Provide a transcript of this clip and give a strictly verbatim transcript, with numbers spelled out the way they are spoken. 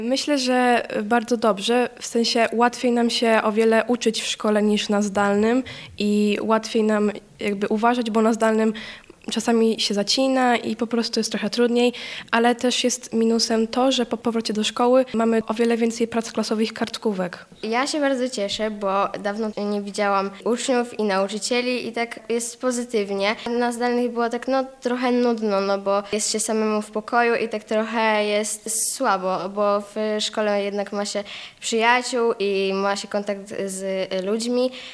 Myślę, że bardzo dobrze, w sensie łatwiej nam się o wiele uczyć w szkole niż na zdalnym i łatwiej nam jakby uważać, bo na zdalnym czasami się zacina i po prostu jest trochę trudniej, ale też jest minusem to, że po powrocie do szkoły mamy o wiele więcej prac klasowych, kartkówek. Ja się bardzo cieszę, bo dawno nie widziałam uczniów i nauczycieli i tak jest pozytywnie. Na zdalnych było tak no trochę nudno, no bo jest się samemu w pokoju i tak trochę jest słabo, bo w szkole jednak ma się przyjaciół i ma się kontakt z ludźmi,